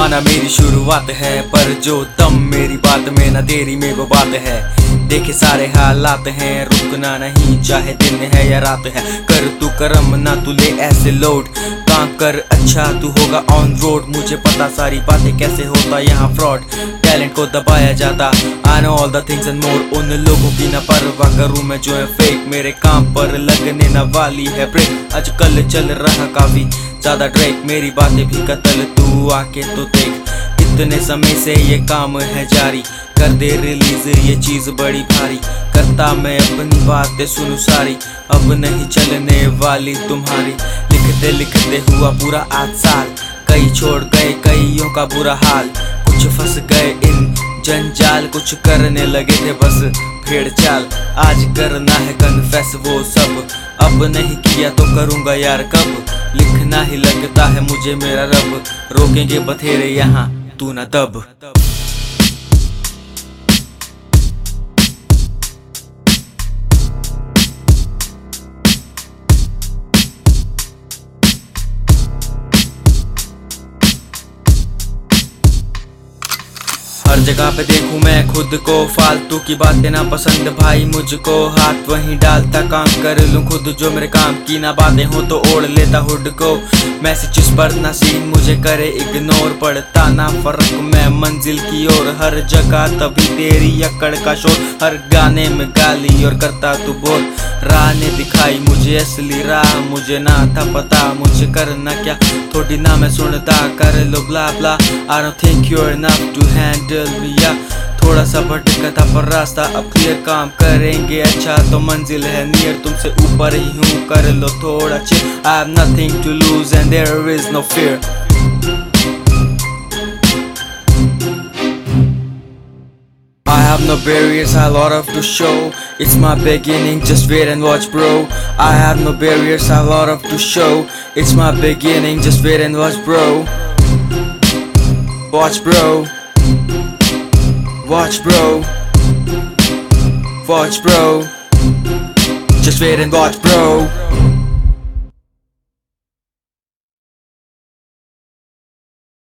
माना मेरी शुरुआत है, पर जो दम मेरी बात में ना तेरी में वो बात है। देखे सारे हालात हैं, रुकना नहीं चाहे दिन है या रात है। कर तू करम ना तू ले ऐसे लोड, काम कर अच्छा तू होगा ऑन रोड। मुझे पता सारी बातें कैसे होता यहाँ फ्रॉड, टैलेंट को दबाया जाता। I know all the things and more, उन लोगों की ना परवाह करूँ मैं जो है फेक। मेरे काम पर लगने ना वाली है ब्रेक, आजकल चल रहा काफी ज्यादा ट्रैक। मेरी बातें भी कतल, तू आके तो देख। इतने समय से ये काम है जारी, कर दे रिलीज ये चीज बड़ी भारी। करता मैं अपनी बातें सुनूं सारी, अब नहीं चलने वाली तुम्हारी। लिखते लिखते हुआ पूरा 8 साल, कई छोड़ गए कईयों का बुरा हाल। कुछ फंस गए इन जंजाल, कुछ करने लगे थे बस भेड़ चाल। आज करना है कन्फेस वो सब, अब नहीं किया तो करूँगा यार कब। लिखना ही लगता है मुझे मेरा रब, रोकेंगे बथेरे यहाँ तू ना दब। हर जगह पे देखूं मैं खुद को, फालतू की बातें ना पसंद भाई मुझको। हाथ वहीं डालता काम कर लूं खुद, जो मेरे काम की ना बातें हो तो ओढ़ लेता हुड को। मैसेजेस पर ना सीन मुझे करे इग्नोर, पड़ता ना फर्क मैं मंजिल की ओर। हर जगह तभी तेरी अकड़ का शोर, हर गाने में गाली और करता तू बोल। राह ने दिखाई मुझे असली राह, मुझे ना था पता मुझे करना क्या। थोड़ी ना मैं सुनता कर लो ब्ला ब्ला, I don't think you're enough to handle me या। थोड़ा सा भटका था पर रास्ता अब क्लियर, काम करेंगे अच्छा तो मंजिल है नियर। तुमसे ऊपर ही हूँ कर लो थोड़ा chill, I have nothing to lose and there is no fear। I have no barriers, I lot of to show. It's my beginning, just wait and watch bro। I have no barriers, I lot of to show। It's my beginning, just wait and watch bro। Watch bro, watch bro, watch bro, just wait and watch bro।